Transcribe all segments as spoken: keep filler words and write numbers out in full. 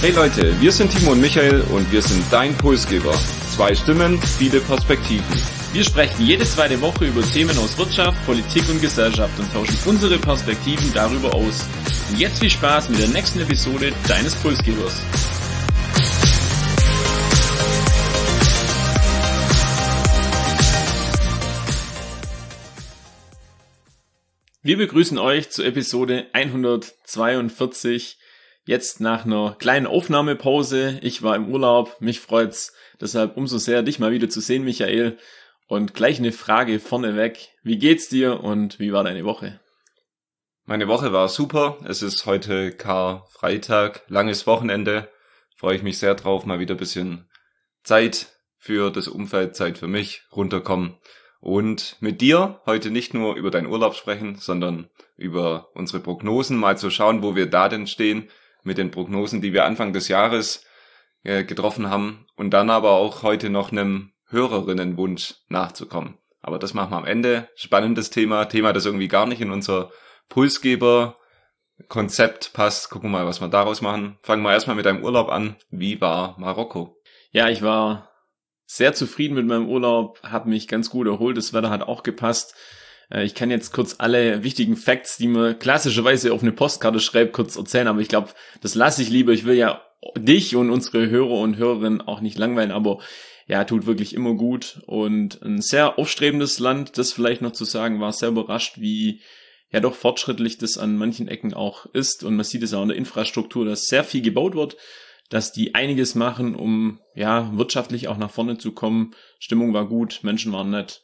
Hey Leute, wir sind Timo und Michael und wir sind dein Impulsgeber. Zwei Stimmen, viele Perspektiven. Wir sprechen jede zweite Woche über Themen aus Wirtschaft, Politik und Gesellschaft und tauschen unsere Perspektiven darüber aus. Und jetzt viel Spaß mit der nächsten Episode deines Impulsgebers. Wir begrüßen euch zur Episode hundertzweiundvierzig. Jetzt nach einer kleinen Aufnahmepause. Ich war im Urlaub, mich freut's deshalb umso sehr, dich mal wieder zu sehen, Michael. Und gleich eine Frage vorneweg. Wie geht's dir und wie war deine Woche? Meine Woche war super. Es ist heute Karfreitag, langes Wochenende. Freue ich mich sehr drauf, mal wieder ein bisschen Zeit für das Umfeld, Zeit für mich, runterkommen. Und mit dir heute nicht nur über deinen Urlaub sprechen, sondern über unsere Prognosen, mal zu schauen, wo wir da denn stehen mit den Prognosen, die wir Anfang des Jahres äh, getroffen haben und dann aber auch heute noch einem Hörerinnenwunsch nachzukommen. Aber das machen wir am Ende. Spannendes Thema, Thema, das irgendwie gar nicht in unser Pulsgeber-Konzept passt. Gucken wir mal, was wir daraus machen. Fangen wir erstmal mit deinem Urlaub an. Wie war Marokko? Ja, ich war sehr zufrieden mit meinem Urlaub, habe mich ganz gut erholt, das Wetter hat auch gepasst. Ich kann jetzt kurz alle wichtigen Facts, die man klassischerweise auf eine Postkarte schreibt, kurz erzählen, aber ich glaube, das lasse ich lieber. Ich will ja dich und unsere Hörer und Hörerinnen auch nicht langweilen, aber ja, tut wirklich immer gut und ein sehr aufstrebendes Land, das vielleicht noch zu sagen, war sehr überrascht, wie ja doch fortschrittlich das an manchen Ecken auch ist und man sieht es auch in der Infrastruktur, dass sehr viel gebaut wird, dass die einiges machen, um ja wirtschaftlich auch nach vorne zu kommen. Stimmung war gut, Menschen waren nett,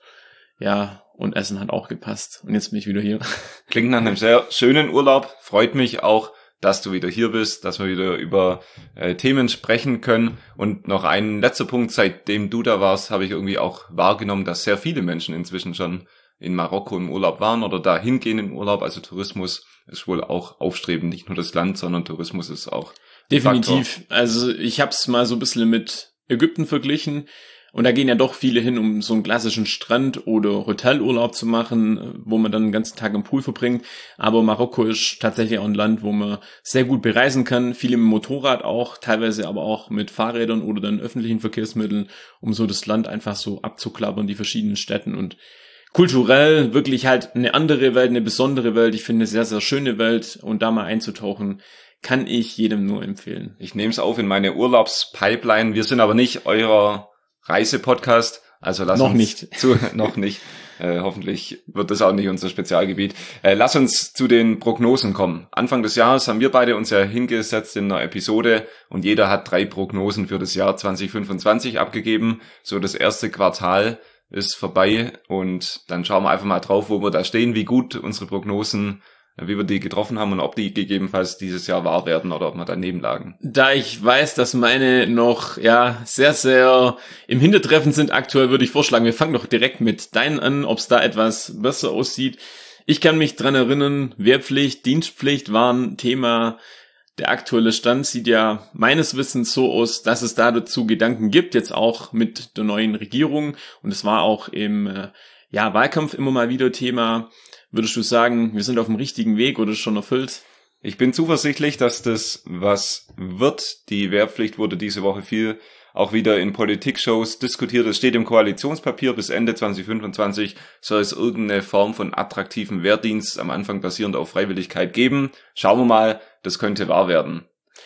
ja, und Essen hat auch gepasst. Und jetzt bin ich wieder hier. Klingt nach einem sehr schönen Urlaub. Freut mich auch, dass du wieder hier bist, dass wir wieder über äh, Themen sprechen können. Und noch ein letzter Punkt, seitdem du da warst, habe ich irgendwie auch wahrgenommen, dass sehr viele Menschen inzwischen schon in Marokko im Urlaub waren oder da hingehen im Urlaub. Also Tourismus ist wohl auch aufstrebend, nicht nur das Land, sondern Tourismus ist auch definitiv. Faktor. Also ich habe es mal so ein bisschen mit Ägypten verglichen. Und da gehen ja doch viele hin, um so einen klassischen Strand- oder Hotelurlaub zu machen, wo man dann den ganzen Tag im Pool verbringt. Aber Marokko ist tatsächlich auch ein Land, wo man sehr gut bereisen kann. Viele mit dem Motorrad auch, teilweise aber auch mit Fahrrädern oder dann öffentlichen Verkehrsmitteln, um so das Land einfach so abzuklappern, die verschiedenen Städten. Und kulturell wirklich halt eine andere Welt, eine besondere Welt. Ich finde eine sehr, sehr schöne Welt. Und da mal einzutauchen, kann ich jedem nur empfehlen. Ich nehme es auf in meine Urlaubspipeline. Wir sind aber nicht eurer Reisepodcast, also lass noch uns nicht. zu, noch nicht, äh, hoffentlich wird das auch nicht unser Spezialgebiet. Äh, lass uns zu den Prognosen kommen. Anfang des Jahres haben wir beide uns ja hingesetzt in einer Episode und jeder hat drei Prognosen für das Jahr zwanzig fünfundzwanzig abgegeben. So das erste Quartal ist vorbei und dann schauen wir einfach mal drauf, wo wir da stehen, wie gut unsere Prognosen, wie wir die getroffen haben und ob die gegebenenfalls dieses Jahr wahr werden oder ob wir daneben lagen. Da ich weiß, dass meine noch ja sehr, sehr im Hintertreffen sind aktuell, würde ich vorschlagen, wir fangen doch direkt mit deinen an, ob es da etwas besser aussieht. Ich kann mich dran erinnern, Wehrpflicht, Dienstpflicht waren Thema. Der aktuelle Stand sieht ja meines Wissens so aus, dass es da dazu Gedanken gibt, jetzt auch mit der neuen Regierung. Und es war auch im ja, Wahlkampf immer mal wieder Thema. Würdest du sagen, wir sind auf dem richtigen Weg oder schon erfüllt? Ich bin zuversichtlich, dass das was wird. Die Wehrpflicht wurde diese Woche viel auch wieder in Politik-Shows diskutiert. Es steht im Koalitionspapier, bis Ende zwanzig fünfundzwanzig soll es irgendeine Form von attraktiven Wehrdienst am Anfang basierend auf Freiwilligkeit geben. Schauen wir mal, das könnte wahr werden.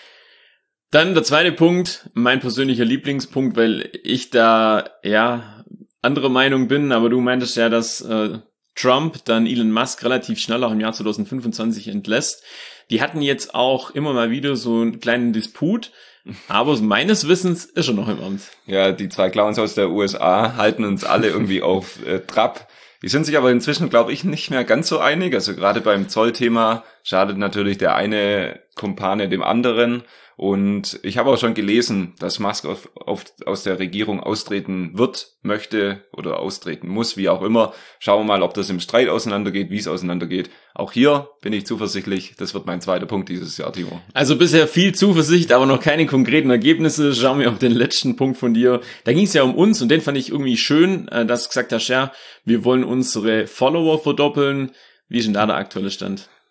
Dann der zweite Punkt, mein persönlicher Lieblingspunkt, weil ich da ja anderer Meinung bin, aber du meintest ja, dass äh, Trump dann Elon Musk relativ schnell auch im Jahr zwanzig fünfundzwanzig entlässt. Die hatten jetzt auch immer mal wieder so einen kleinen Disput, aber meines Wissens ist er noch im Amt. Ja, die zwei Clowns aus der U S A halten uns alle irgendwie auf äh, Trab. Die sind sich aber inzwischen, glaube ich, nicht mehr ganz so einig. Also gerade beim Zollthema schadet natürlich der eine Kumpane dem anderen. Und ich habe auch schon gelesen, dass Musk auf, auf, aus der Regierung austreten wird, möchte oder austreten muss, wie auch immer. Schauen wir mal, ob das im Streit auseinandergeht, wie es auseinandergeht. Auch hier bin ich zuversichtlich. Das wird mein zweiter Punkt dieses Jahr, Timo. Also bisher viel Zuversicht, aber noch keine konkreten Ergebnisse. Schauen wir auf den letzten Punkt von dir. Da ging es ja um uns und den fand ich irgendwie schön, dass du gesagt hast, ja, wir wollen unsere Follower verdoppeln. Wie ist denn da der aktuelle Stand?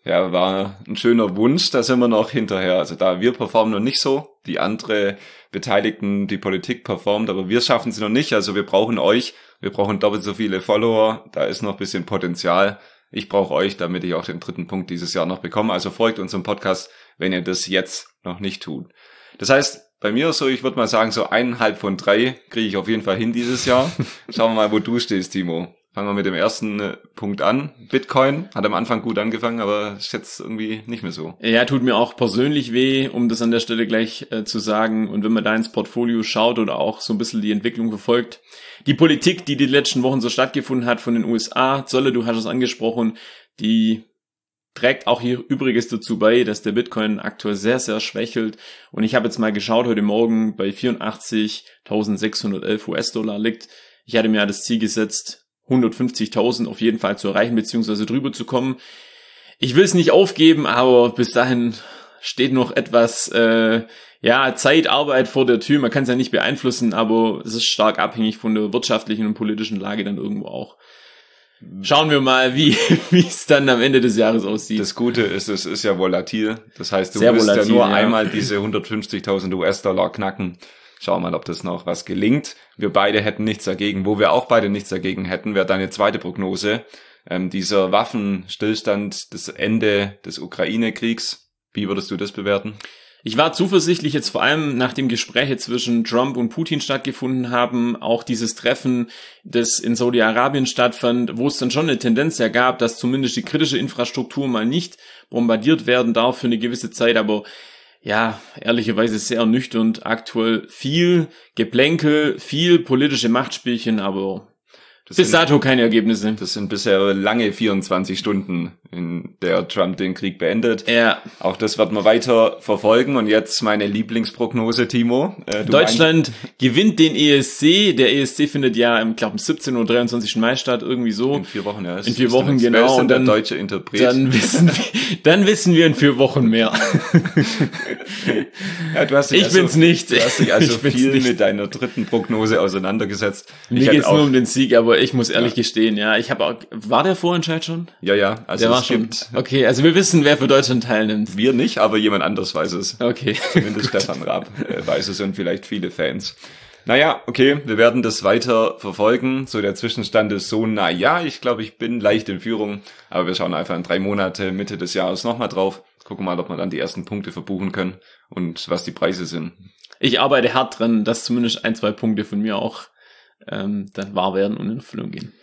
Ja, war ein schöner Wunsch, da sind wir noch hinterher. Also da wir performen noch nicht so, die andere Beteiligten, die Politik performt, aber wir schaffen es noch nicht. Also wir brauchen euch, wir brauchen doppelt so viele Follower, da ist noch ein bisschen Potenzial. Ich brauche euch, damit ich auch den dritten Punkt dieses Jahr noch bekomme. Also folgt unserem Podcast, wenn ihr das jetzt noch nicht tut. Das heißt, bei mir so, ich würde mal sagen, so eineinhalb von drei kriege ich auf jeden Fall hin dieses Jahr. Schauen wir mal, wo du stehst, Timo. Fangen wir mit dem ersten Punkt an. Bitcoin hat am Anfang gut angefangen, aber ist jetzt irgendwie nicht mehr so. Ja, tut mir auch persönlich weh, um das an der Stelle gleich äh, zu sagen. Und wenn man da ins Portfolio schaut oder auch so ein bisschen die Entwicklung verfolgt, die Politik, die die letzten Wochen so stattgefunden hat von den U S A, Zölle, du hast es angesprochen, die trägt auch hier Übriges dazu bei, dass der Bitcoin aktuell sehr, sehr schwächelt. Und ich habe jetzt mal geschaut, heute Morgen bei vierundachtzigtausendsechshundertelf U S-Dollar liegt. Ich hatte mir ja das Ziel gesetzt, hundertfünfzigtausend auf jeden Fall zu erreichen, beziehungsweise drüber zu kommen. Ich will es nicht aufgeben, aber bis dahin steht noch etwas äh, ja Zeit, Arbeit vor der Tür. Man kann es ja nicht beeinflussen, aber es ist stark abhängig von der wirtschaftlichen und politischen Lage dann irgendwo auch. Schauen wir mal, wie wie es dann am Ende des Jahres aussieht. Das Gute ist, es ist ja volatil. Das heißt, du Sehr musst volatil, ja nur ja. einmal diese hundertfünfzigtausend U S-Dollar knacken. Schauen wir mal, ob das noch was gelingt. Wir beide hätten nichts dagegen. Wo wir auch beide nichts dagegen hätten, wäre deine zweite Prognose. Ähm, dieser Waffenstillstand, das Ende des Ukraine-Kriegs. Wie würdest du das bewerten? Ich war zuversichtlich jetzt vor allem, nachdem Gespräche zwischen Trump und Putin stattgefunden haben, auch dieses Treffen, das in Saudi-Arabien stattfand, wo es dann schon eine Tendenz ja gab, dass zumindest die kritische Infrastruktur mal nicht bombardiert werden darf für eine gewisse Zeit, aber ja, ehrlicherweise sehr ernüchternd aktuell. Viel Geplänkel, viel politische Machtspielchen, aber Das bis sind, dato keine Ergebnisse. Das sind bisher lange vierundzwanzig Stunden, in der Trump den Krieg beendet. Ja. Auch das wird man weiter verfolgen. Und jetzt meine Lieblingsprognose, Timo. Äh, du Deutschland meinst, gewinnt den E S C. Der E S C findet ja, ich glaube, am siebzehnten oder dreiundzwanzigsten Mai statt, irgendwie so. In vier Wochen, ja. In vier Wochen, genau. Und dann der deutsche Interpret. Dann wissen wir, dann wissen wir in vier Wochen mehr. Ja, du hast dich ich also, bin's nicht. Du hast dich also ich viel nicht. mit deiner dritten Prognose auseinandergesetzt. Mir geht's nur um den Sieg, aber ich muss ehrlich ja. gestehen, ja, ich habe auch, war der Vorentscheid schon? Ja, ja, also der es war schon. gibt, okay, also wir wissen, wer für Deutschland teilnimmt. Wir nicht, aber jemand anders weiß es. Okay. Zumindest Stefan Raab äh, weiß es und vielleicht viele Fans. Naja, okay, wir werden das weiter verfolgen. So der Zwischenstand ist so, na ja, ich glaube, ich bin leicht in Führung, aber wir schauen einfach in drei Monate, Mitte des Jahres nochmal drauf. Gucken mal, ob wir dann die ersten Punkte verbuchen können und was die Preise sind. Ich arbeite hart dran, dass zumindest ein, zwei Punkte von mir auch ähm, dann wahr werden und in Erfüllung gehen.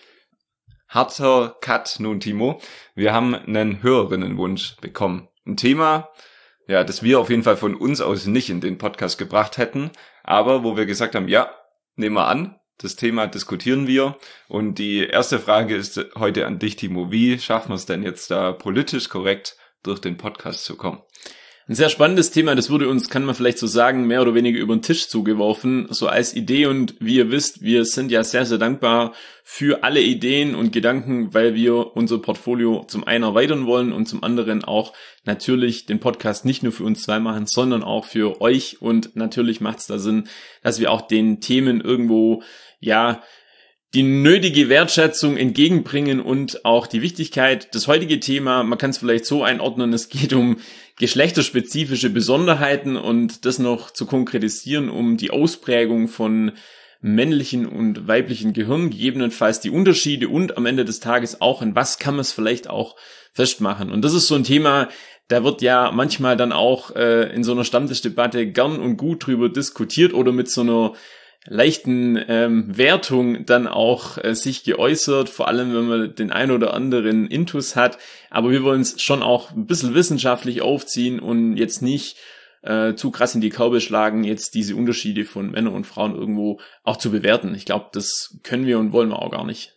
Harter Cut nun, Timo. Wir haben einen Hörerinnenwunsch bekommen. Ein Thema, ja, das wir auf jeden Fall von uns aus nicht in den Podcast gebracht hätten, aber wo wir gesagt haben, ja, nehmen wir an, das Thema diskutieren wir. Und die erste Frage ist heute an dich, Timo. Wie schaffen wir es denn jetzt da politisch korrekt durch den Podcast zu kommen? Ein sehr spannendes Thema, das wurde uns, kann man vielleicht so sagen, mehr oder weniger über den Tisch zugeworfen, so als Idee. Und wie ihr wisst, wir sind ja sehr, sehr dankbar für alle Ideen und Gedanken, weil wir unser Portfolio zum einen erweitern wollen und zum anderen auch natürlich den Podcast nicht nur für uns zwei machen, sondern auch für euch. Und natürlich macht es da Sinn, dass wir auch den Themen irgendwo, ja, die nötige Wertschätzung entgegenbringen und auch die Wichtigkeit. Das heutige Thema, man kann es vielleicht so einordnen, es geht um geschlechterspezifische Besonderheiten und das noch zu konkretisieren, um die Ausprägung von männlichen und weiblichen Gehirn, gegebenenfalls die Unterschiede und am Ende des Tages auch, in was kann man es vielleicht auch festmachen. Und das ist so ein Thema, da wird ja manchmal dann auch äh, in so einer Stammtischdebatte gern und gut drüber diskutiert oder mit so einer leichten ähm, Wertung dann auch äh, sich geäußert, vor allem wenn man den ein oder anderen Intus hat, aber wir wollen es schon auch ein bisschen wissenschaftlich aufziehen und jetzt nicht äh, zu krass in die Kerbe schlagen, jetzt diese Unterschiede von Männern und Frauen irgendwo auch zu bewerten. Ich glaube, das können wir und wollen wir auch gar nicht.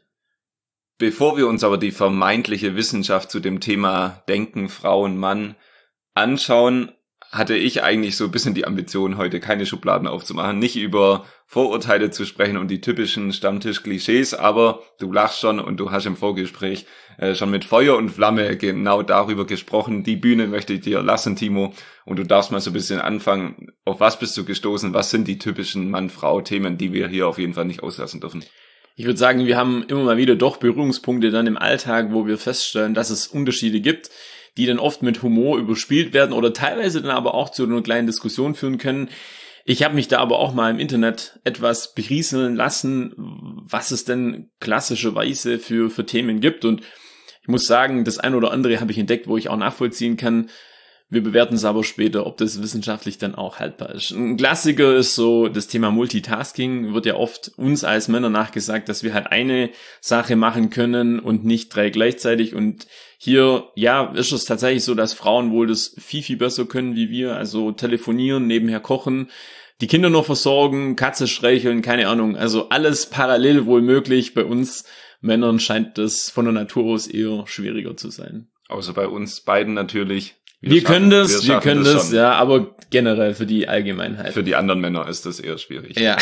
Bevor wir uns aber die vermeintliche Wissenschaft zu dem Thema Denken, Frauen, Mann anschauen, hatte ich eigentlich so ein bisschen die Ambition, heute keine Schubladen aufzumachen, nicht über Vorurteile zu sprechen und die typischen Stammtisch-Klischees, aber du lachst schon und du hast im Vorgespräch äh, schon mit Feuer und Flamme genau darüber gesprochen. Die Bühne möchte ich dir lassen, Timo, und du darfst mal so ein bisschen anfangen. Auf was bist du gestoßen? Was sind die typischen Mann-Frau-Themen, die wir hier auf jeden Fall nicht auslassen dürfen? Ich würde sagen, wir haben immer mal wieder doch Berührungspunkte dann im Alltag, wo wir feststellen, dass es Unterschiede gibt. die dann oft mit Humor überspielt werden oder teilweise dann aber auch zu einer kleinen Diskussion führen können. Ich habe mich da aber auch mal im Internet etwas berieseln lassen, was es denn klassischerweise für, für Themen gibt. Und ich muss sagen, das ein oder andere habe ich entdeckt, wo ich auch nachvollziehen kann. Wir bewerten es aber später, ob das wissenschaftlich dann auch haltbar ist. Ein Klassiker ist so das Thema Multitasking. Wird ja oft uns als Männer nachgesagt, dass wir halt eine Sache machen können und nicht drei gleichzeitig. Und hier, ja, ist es tatsächlich so, dass Frauen wohl das viel, viel besser können wie wir. Also telefonieren, nebenher kochen, die Kinder noch versorgen, Katze streicheln, keine Ahnung. Also alles parallel wohl möglich. Bei uns Männern scheint das von der Natur aus eher schwieriger zu sein. Außer bei uns beiden natürlich. Wir, wir können das, wir, wir können das, das ja, aber generell für die Allgemeinheit. Für die anderen Männer ist das eher schwierig. Ja.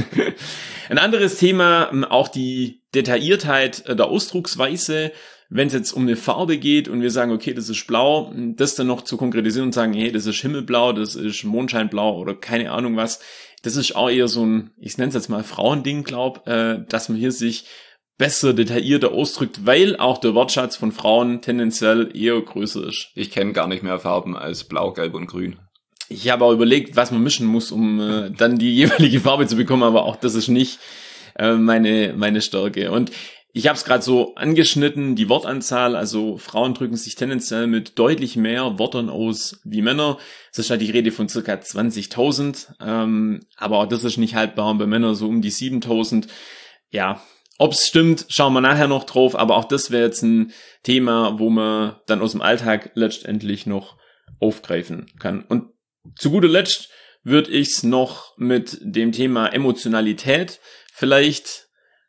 Ein anderes Thema, auch die Detailliertheit der Ausdrucksweise, wenn es jetzt um eine Farbe geht und wir sagen, okay, das ist blau, das dann noch zu konkretisieren und sagen, hey, das ist Himmelblau, das ist Mondscheinblau oder keine Ahnung was, das ist auch eher so ein, ich nenne es jetzt mal Frauending, glaub, äh, dass man hier sich besser, detaillierter ausdrückt, weil auch der Wortschatz von Frauen tendenziell eher größer ist. Ich kenne gar nicht mehr Farben als Blau, Gelb und Grün. Ich habe auch überlegt, was man mischen muss, um äh, dann die jeweilige Farbe zu bekommen, aber auch das ist nicht äh, meine meine Stärke. Und ich habe es gerade so angeschnitten, die Wortanzahl, also Frauen drücken sich tendenziell mit deutlich mehr Wörtern aus wie Männer. Es ist halt die Rede von circa zwanzigtausend, ähm, aber auch das ist nicht haltbar, und bei Männern so um die siebentausend. Ja, ob es stimmt, schauen wir nachher noch drauf, aber auch das wäre jetzt ein Thema, wo man dann aus dem Alltag letztendlich noch aufgreifen kann. Und zu guter Letzt würde ich es noch mit dem Thema Emotionalität vielleicht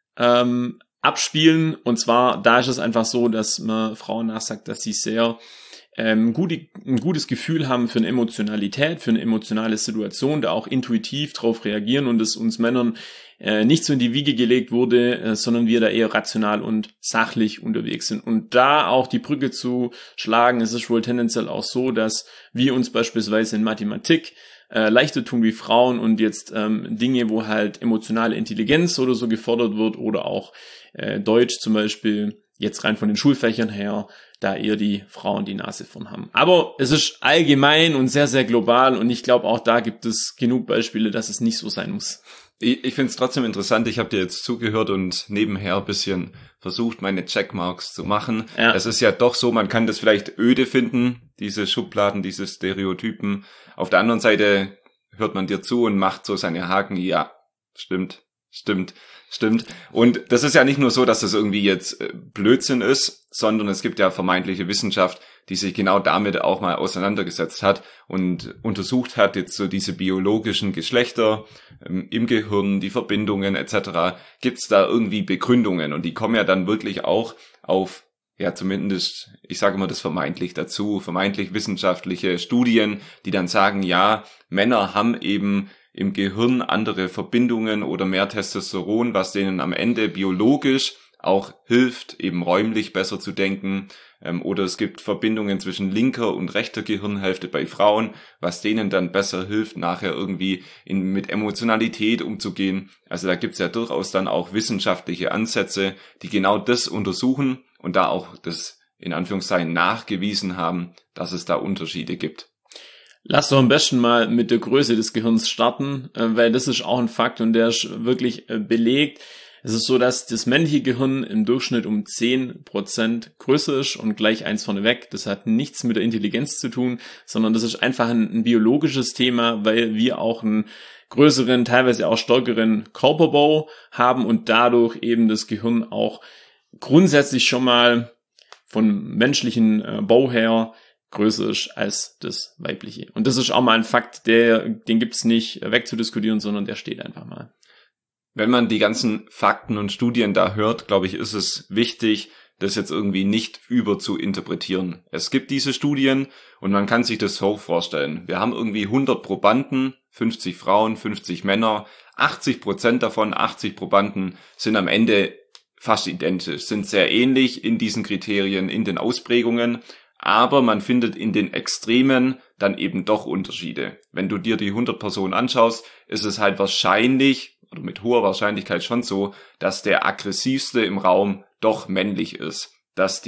ähm, abspielen. Und zwar, da ist es einfach so, dass man Frauen nachsagt, dass sie sehr ähm, gute, ein gutes Gefühl haben für eine Emotionalität, für eine emotionale Situation, da auch intuitiv drauf reagieren und es uns Männern äh, nicht so in die Wiege gelegt wurde, äh, sondern wir da eher rational und sachlich unterwegs sind. Und da auch die Brücke zu schlagen, es ist wohl tendenziell auch so, dass wir uns beispielsweise in Mathematik äh, leichter tun wie Frauen und jetzt ähm, Dinge, wo halt emotionale Intelligenz oder so gefordert wird oder auch äh, Deutsch zum Beispiel, jetzt rein von den Schulfächern her, da eher die Frauen die Nase vorn haben. Aber es ist allgemein und sehr, sehr global und ich glaube auch da gibt es genug Beispiele, dass es nicht so sein muss. Ich, ich finde es trotzdem interessant, ich habe dir jetzt zugehört und nebenher ein bisschen versucht, meine Checkmarks zu machen. Ja. Es ist ja doch so, man kann das vielleicht öde finden, diese Schubladen, diese Stereotypen. Auf der anderen Seite hört man dir zu und macht so seine Haken, ja, stimmt, stimmt. Stimmt. Und das ist ja nicht nur so, dass das irgendwie jetzt Blödsinn ist, sondern es gibt ja vermeintliche Wissenschaft, die sich genau damit auch mal auseinandergesetzt hat und untersucht hat, jetzt so diese biologischen Geschlechter ähm, im Gehirn, die Verbindungen et cetera. Gibt es da irgendwie Begründungen? Und die kommen ja dann wirklich auch auf, ja zumindest, ich sage mal das vermeintlich dazu, vermeintlich wissenschaftliche Studien, die dann sagen, ja, Männer haben eben im Gehirn andere Verbindungen oder mehr Testosteron, was denen am Ende biologisch auch hilft, eben räumlich besser zu denken. Ähm, oder es gibt Verbindungen zwischen linker und rechter Gehirnhälfte bei Frauen, was denen dann besser hilft, nachher irgendwie in, mit Emotionalität umzugehen. Also da gibt's ja durchaus dann auch wissenschaftliche Ansätze, die genau das untersuchen und da auch das in Anführungszeichen nachgewiesen haben, dass es da Unterschiede gibt. Lass doch am besten mal mit der Größe des Gehirns starten, weil das ist auch ein Fakt und der ist wirklich belegt. Es ist so, dass das männliche Gehirn im Durchschnitt um zehn Prozent größer ist und gleich eins vorneweg. Das hat nichts mit der Intelligenz zu tun, sondern das ist einfach ein, ein biologisches Thema, weil wir auch einen größeren, teilweise auch stärkeren Körperbau haben und dadurch eben das Gehirn auch grundsätzlich schon mal von menschlichen äh, Bau her größer ist als das weibliche. Und das ist auch mal ein Fakt, der, den gibt's nicht wegzudiskutieren, sondern der steht einfach mal. Wenn man die ganzen Fakten und Studien da hört, glaube ich, ist es wichtig, das jetzt irgendwie nicht über zu interpretieren. Es gibt diese Studien und man kann sich das so vorstellen. Wir haben irgendwie hundert Probanden, fünfzig Frauen, fünfzig Männer, achtzig Prozent davon, achtzig Probanden sind am Ende fast identisch, sind sehr ähnlich in diesen Kriterien, in den Ausprägungen. Aber man findet in den Extremen dann eben doch Unterschiede. Wenn du dir die hundert Personen anschaust, ist es halt wahrscheinlich, oder mit hoher Wahrscheinlichkeit schon so, dass der aggressivste im Raum doch männlich ist. Dass die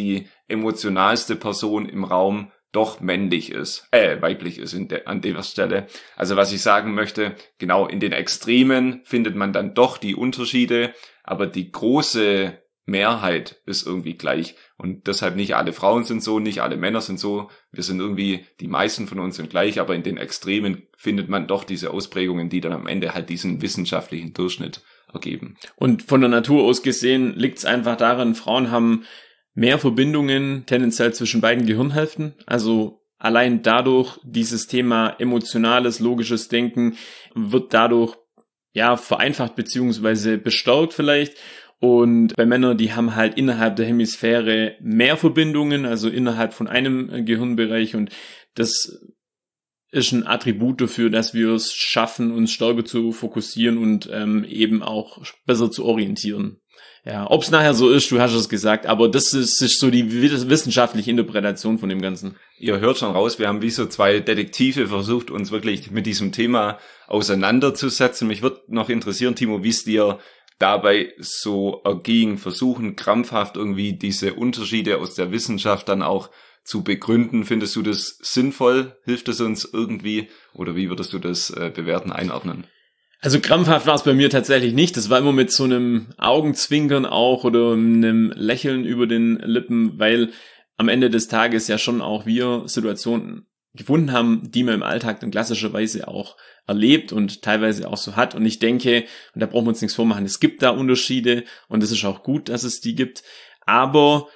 emotionalste Person im Raum doch männlich ist, äh, weiblich ist in de- an der Stelle. Also was ich sagen möchte, genau in den Extremen findet man dann doch die Unterschiede, aber die große Mehrheit ist irgendwie gleich. Und deshalb nicht alle Frauen sind so, nicht alle Männer sind so. Wir sind irgendwie, die meisten von uns sind gleich, aber in den Extremen findet man doch diese Ausprägungen, die dann am Ende halt diesen wissenschaftlichen Durchschnitt ergeben. Und von der Natur aus gesehen liegt es einfach daran, Frauen haben mehr Verbindungen tendenziell zwischen beiden Gehirnhälften. Also allein dadurch dieses Thema emotionales, logisches Denken wird dadurch ja vereinfacht beziehungsweise bestärkt vielleicht. Und bei Männern, die haben halt innerhalb der Hemisphäre mehr Verbindungen, also innerhalb von einem Gehirnbereich. Und das ist ein Attribut dafür, dass wir es schaffen, uns stärker zu fokussieren und ähm, eben auch besser zu orientieren. Ja, ob es nachher so ist, du hast es gesagt, aber das ist, ist so die wissenschaftliche Interpretation von dem Ganzen. Ihr hört schon raus, wir haben wie so zwei Detektive versucht, uns wirklich mit diesem Thema auseinanderzusetzen. Mich würde noch interessieren, Timo, wie es dir dabei so erging, versuchen krampfhaft irgendwie diese Unterschiede aus der Wissenschaft dann auch zu begründen. Findest du das sinnvoll? Hilft es uns irgendwie? Oder wie würdest du das äh, bewerten, einordnen? Also krampfhaft war es bei mir tatsächlich nicht. Das war immer mit so einem Augenzwinkern auch oder einem Lächeln über den Lippen, weil am Ende des Tages ja schon auch wir Situationen gefunden haben, die man im Alltag dann klassischerweise auch erlebt und teilweise auch so hat. Und ich denke, und da brauchen wir uns nichts vormachen, es gibt da Unterschiede und es ist auch gut, dass es die gibt. Aber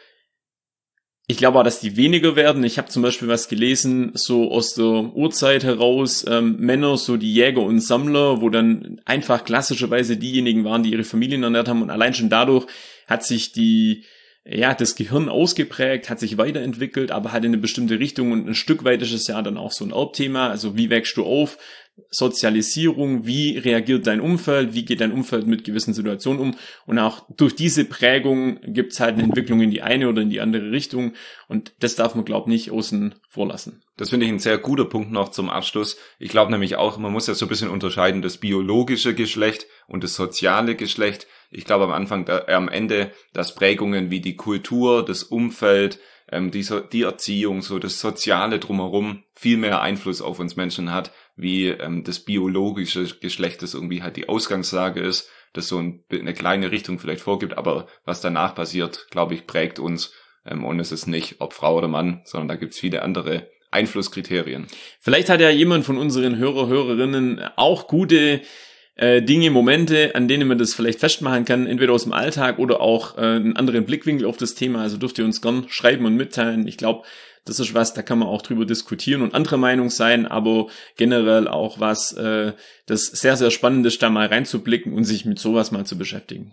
ich glaube auch, dass die weniger werden. Ich habe zum Beispiel was gelesen, so aus der Urzeit heraus, ähm, Männer, so die Jäger und Sammler, wo dann einfach klassischerweise diejenigen waren, die ihre Familien ernährt haben. Und allein schon dadurch hat sich die, ja, das Gehirn ausgeprägt, hat sich weiterentwickelt, aber halt in eine bestimmte Richtung. Und ein Stück weit ist es ja dann auch so ein Erbthema. Also wie wächst du auf? Sozialisierung, wie reagiert dein Umfeld, wie geht dein Umfeld mit gewissen Situationen um, und auch durch diese Prägung gibt es halt eine Entwicklung in die eine oder in die andere Richtung, und das darf man, glaube ich, nicht außen vor lassen. Das finde ich ein sehr guter Punkt noch zum Abschluss. Ich glaube nämlich auch, man muss ja so ein bisschen unterscheiden, das biologische Geschlecht und das soziale Geschlecht. Ich glaube am Anfang, da, äh, am Ende, dass Prägungen wie die Kultur, das Umfeld, ähm, die, so, die Erziehung, so das Soziale drumherum viel mehr Einfluss auf uns Menschen hat, wie ähm, das biologische Geschlecht, das irgendwie halt die Ausgangslage ist, das so ein, eine kleine Richtung vielleicht vorgibt, aber was danach passiert, glaube ich, prägt uns, ähm, und es ist nicht, ob Frau oder Mann, sondern da gibt's viele andere Einflusskriterien. Vielleicht hat ja jemand von unseren Hörer, Hörerinnen auch gute äh, Dinge, Momente, an denen man das vielleicht festmachen kann, entweder aus dem Alltag oder auch äh, einen anderen Blickwinkel auf das Thema. Also dürft ihr uns gern schreiben und mitteilen. Ich glaube, das ist was, da kann man auch drüber diskutieren und anderer Meinung sein, aber generell auch was, äh, das sehr, sehr spannend ist, da mal reinzublicken und sich mit sowas mal zu beschäftigen.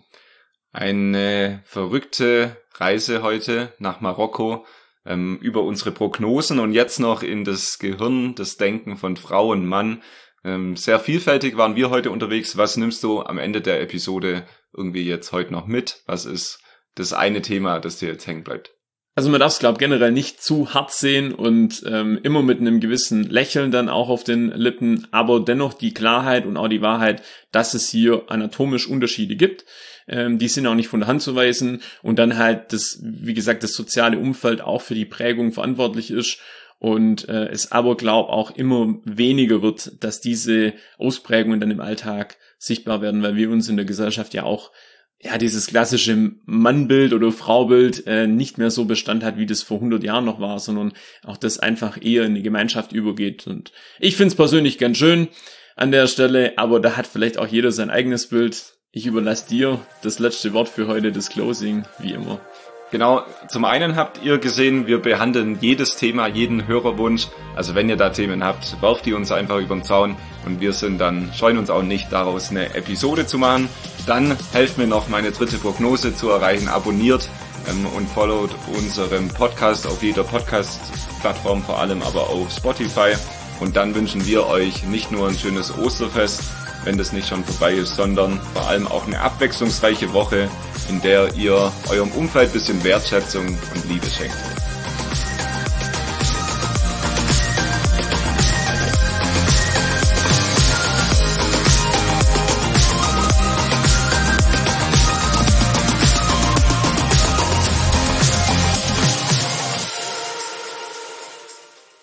Eine verrückte Reise heute nach Marokko, ähm, über unsere Prognosen und jetzt noch in das Gehirn, das Denken von Frau und Mann. Ähm, sehr vielfältig waren wir heute unterwegs. Was nimmst du am Ende der Episode irgendwie jetzt heute noch mit? Was ist das eine Thema, das dir jetzt hängen bleibt? Also man darf es, glaube ich, generell nicht zu hart sehen und ähm, immer mit einem gewissen Lächeln dann auch auf den Lippen, aber dennoch die Klarheit und auch die Wahrheit, dass es hier anatomisch Unterschiede gibt. Ähm, die sind auch nicht von der Hand zu weisen, und dann halt das, wie gesagt, das soziale Umfeld auch für die Prägung verantwortlich ist, und äh, es aber, glaube auch immer weniger wird, dass diese Ausprägungen dann im Alltag sichtbar werden, weil wir uns in der Gesellschaft ja auch, ja, dieses klassische Mannbild oder Fraubild äh, nicht mehr so Bestand hat, wie das vor hundert Jahren noch war, sondern auch das einfach eher in die Gemeinschaft übergeht. Und ich finde es persönlich ganz schön an der Stelle, aber da hat vielleicht auch jeder sein eigenes Bild. Ich überlasse dir das letzte Wort für heute, das Closing, wie immer. Genau, zum einen habt ihr gesehen, wir behandeln jedes Thema, jeden Hörerwunsch. Also wenn ihr da Themen habt, werft die uns einfach über den Zaun, und wir sind dann, scheuen uns auch nicht, daraus eine Episode zu machen. Dann helft mir noch, meine dritte Prognose zu erreichen. Abonniert ähm, und followt unseren Podcast auf jeder Podcast-Plattform, vor allem aber auf Spotify. Und dann wünschen wir euch nicht nur ein schönes Osterfest, wenn das nicht schon vorbei ist, sondern vor allem auch eine abwechslungsreiche Woche, in der ihr eurem Umfeld ein bisschen Wertschätzung und Liebe schenkt.